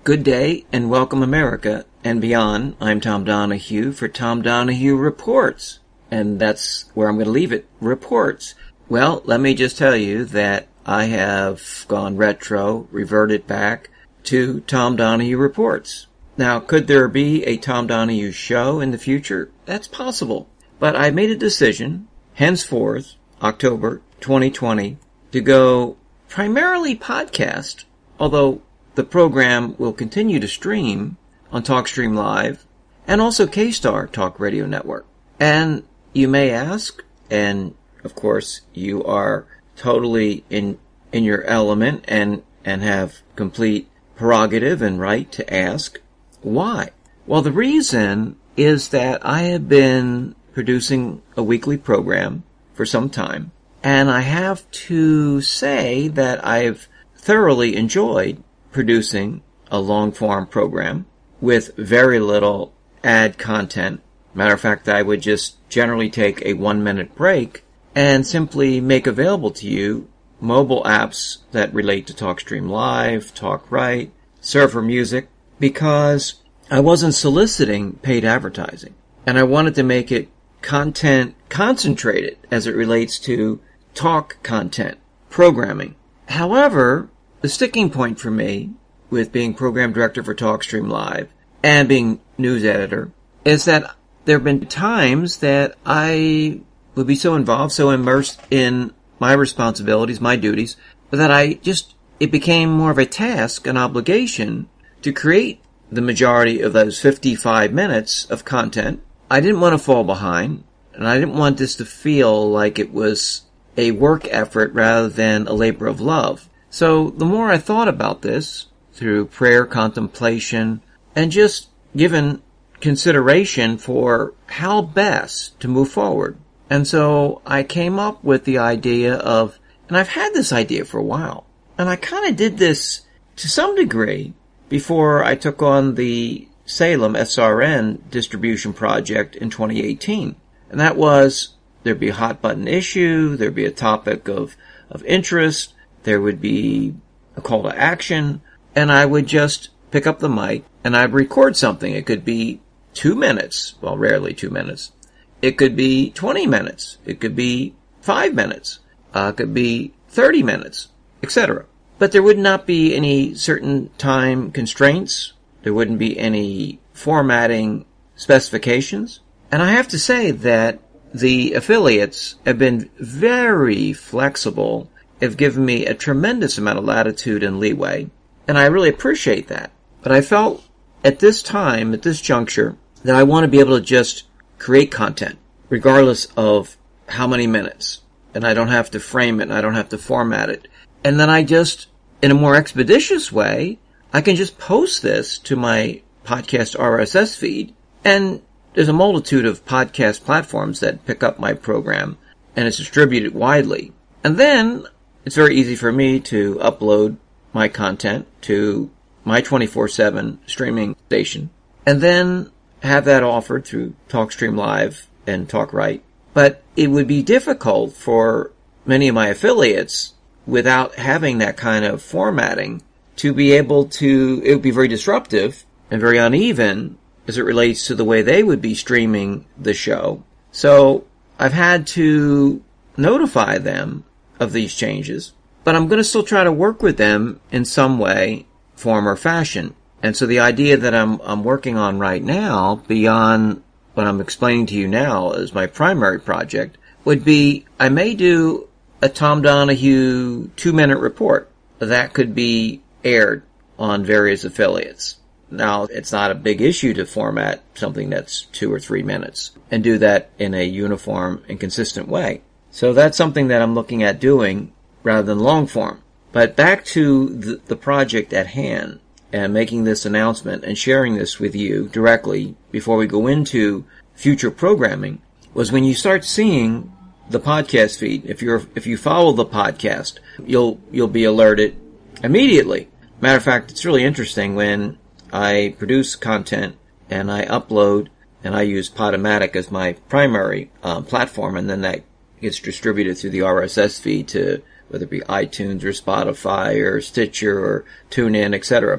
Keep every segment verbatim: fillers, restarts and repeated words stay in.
Good day and welcome America and beyond. I'm Tom Donahue for Tom Donahue Reports. And that's where I'm going to leave it. Reports. Well, let me just tell you that I have gone retro, reverted back to Tom Donahue Reports. Now, could there be a Tom Donahue show in the future? That's possible. But I made a decision, henceforth, October twenty twenty, to go primarily podcast, although the program will continue to stream on TalkStream Live and also K-Star Talk Radio Network. And you may ask, and of course you are totally in in your element and, and have complete prerogative and right to ask, why? Well, the reason is that I have been producing a weekly program for some time, and I have to say that I've thoroughly enjoyed producing a long-form program with very little ad content. Matter of fact, I would just generally take a one-minute break and simply make available to you mobile apps that relate to TalkStream Live, TalkRight, Server Music, because I wasn't soliciting paid advertising. And I wanted to make it content concentrated as it relates to talk content, programming. However, the sticking point for me with being program director for TalkStream Live and being news editor is that there have been times that I would be so involved, so immersed in my responsibilities, my duties, that I just, it became more of a task, an obligation to create the majority of those fifty-five minutes of content. I didn't want to fall behind, and I didn't want this to feel like it was a work effort rather than a labor of love. So the more I thought about this, through prayer, contemplation, and just given consideration for how best to move forward. And so I came up with the idea of, and I've had this idea for a while, and I kind of did this to some degree before I took on the Salem S R N distribution project in twenty eighteen. And that was, there'd be a hot button issue, there'd be a topic of, of interest, there would be a call to action, and I would just pick up the mic and I'd record something. It could be two minutes, well, rarely two minutes. It could be twenty minutes. It could be five minutes. Uh, it could be thirty minutes, et cetera. But there would not be any certain time constraints. There wouldn't be any formatting specifications. And I have to say that the affiliates have been very flexible, have given me a tremendous amount of latitude and leeway, and I really appreciate that. But I felt at this time, at this juncture, that I want to be able to just create content, regardless of how many minutes. And I don't have to frame it, and I don't have to format it. And then I just, in a more expeditious way, I can just post this to my podcast R S S feed. And there's a multitude of podcast platforms that pick up my program, and it's distributed widely. And then it's very easy for me to upload my content to my twenty-four seven streaming station, and then have that offered through TalkStream Live and TalkRight. But it would be difficult for many of my affiliates, without having that kind of formatting, to be able to, it would be very disruptive and very uneven as it relates to the way they would be streaming the show. So I've had to notify them of these changes, but I'm going to still try to work with them in some way, form, or fashion. And so the idea that I'm I'm working on right now, beyond what I'm explaining to you now as my primary project, would be I may do a Tom Donahue two-minute report that could be aired on various affiliates. Now, it's not a big issue to format something that's two or three minutes and do that in a uniform and consistent way. So that's something that I'm looking at doing rather than long form. But back to the, the project at hand and making this announcement and sharing this with you directly before we go into future programming was when you start seeing the podcast feed. If you're if you follow the podcast, you'll you'll be alerted immediately. Matter of fact, it's really interesting when I produce content and I upload, and I use Podomatic as my primary um, platform, and then that gets distributed through the R S S feed to whether it be iTunes or Spotify or Stitcher or TuneIn, et cetera.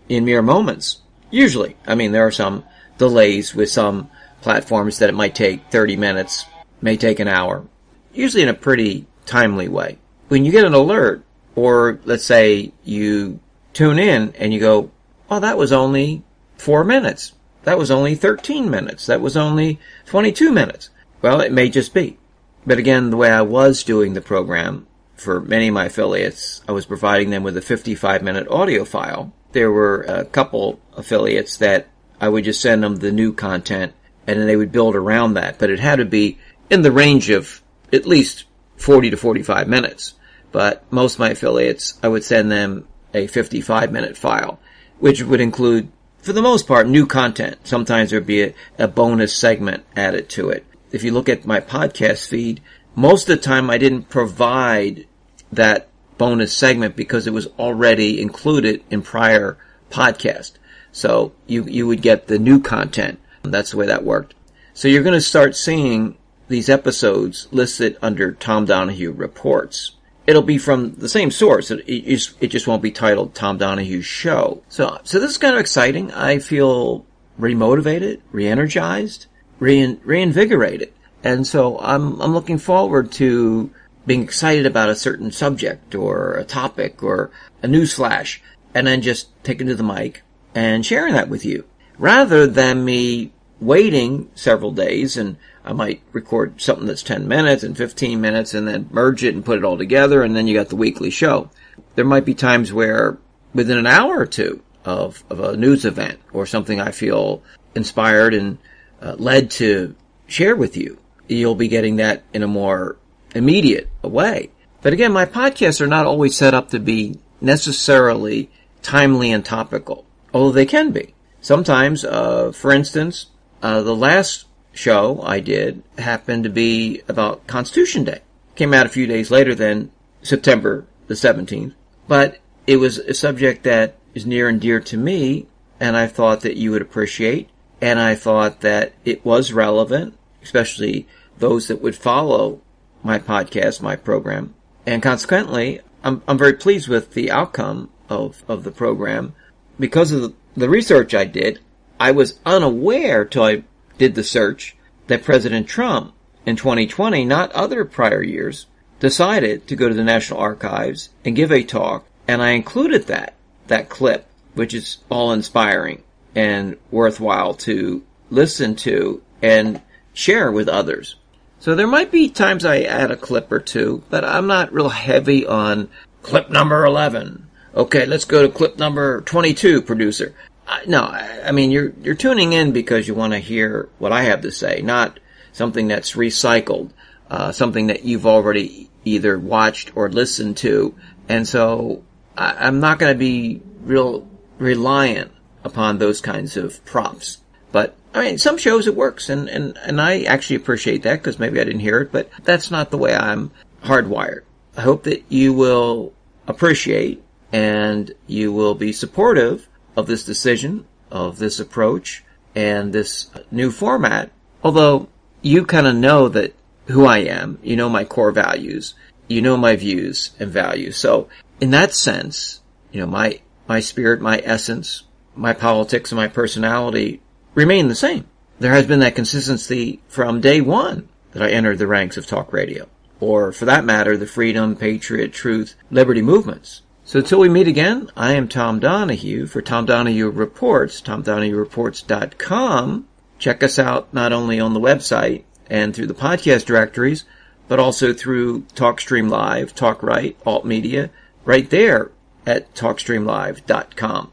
in mere moments. Usually. I mean, there are some delays with some platforms that it might take thirty minutes, may take an hour. Usually in a pretty timely way. When you get an alert, or let's say you tune in and you go, oh, that was only four minutes. That was only thirteen minutes. That was only twenty-two minutes. Well, it may just be. But again, the way I was doing the program for many of my affiliates, I was providing them with a fifty-five minute audio file. There were a couple affiliates that I would just send them the new content and then they would build around that. But it had to be in the range of at least forty to forty-five minutes. But most of my affiliates, I would send them a fifty-five minute file, which would include, for the most part, new content. Sometimes there'd be a, a bonus segment added to it. If you look at my podcast feed, most of the time I didn't provide that bonus segment because it was already included in prior podcast. So you, you would get the new content. That's the way that worked. So you're going to start seeing these episodes listed under Tom Donahue Reports. It'll be from the same source. It, it, just, it just won't be titled Tom Donahue Show. So, so this is kind of exciting. I feel remotivated, re-energized, re- reinvigorated. And so I'm, I'm looking forward to being excited about a certain subject or a topic or a news flash and then just taking to the mic and sharing that with you. Rather than me waiting several days, and I might record something that's ten minutes and fifteen minutes and then merge it and put it all together, and then you got the weekly show. There might be times where within an hour or two of, of a news event or something I feel inspired and uh, led to share with you, you'll be getting that in a more immediate way. But again, my podcasts are not always set up to be necessarily timely and topical, although they can be. Sometimes, uh, for instance, uh, the last show I did happened to be about Constitution Day. Came out a few days later than September the seventeenth, but it was a subject that is near and dear to me, and I thought that you would appreciate, and I thought that it was relevant, especially those that would follow my podcast, my program. And consequently, I'm, I'm very pleased with the outcome of, of the program. Because of the, the research I did, I was unaware till I did the search that President Trump in twenty twenty, not other prior years, decided to go to the National Archives and give a talk. And I included that, that clip, which is all inspiring and worthwhile to listen to and share with others. So there might be times I add a clip or two, but I'm not real heavy on clip number eleven. Okay, let's go to clip number twenty-two, producer. I, no, I, I mean, you're, you're tuning in because you want to hear what I have to say, not something that's recycled, uh, something that you've already either watched or listened to. And so I, I'm not going to be real reliant upon those kinds of props. But, I mean, some shows it works, and, and, and I actually appreciate that because maybe I didn't hear it, but that's not the way I'm hardwired. I hope that you will appreciate and you will be supportive of this decision, of this approach, and this new format. Although you kind of know that who I am, you know my core values, you know my views and values. So in that sense, you know, my, my spirit, my essence, my politics, and my personality remain the same. There has been that consistency from day one that I entered the ranks of talk radio, or for that matter, the freedom, patriot, truth, liberty movements. So until we meet again, I am Tom Donahue for Tom Donahue Reports, tom donahue reports dot com. Check us out not only on the website and through the podcast directories, but also through TalkStream Live, TalkRight, Alt Media, right there at talk stream live dot com.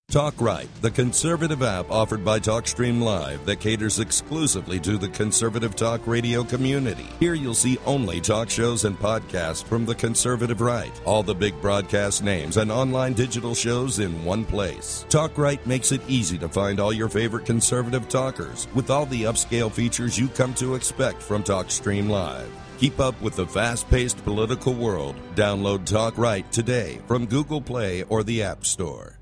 Talk Right, the conservative app offered by TalkStream Live that caters exclusively to the conservative talk radio community. Here you'll see only talk shows and podcasts from the conservative right, all the big broadcast names and online digital shows in one place. Talk Right makes it easy to find all your favorite conservative talkers with all the upscale features you come to expect from TalkStream Live. Keep up with the fast-paced political world. Download Talk Right today from Google Play or the App Store.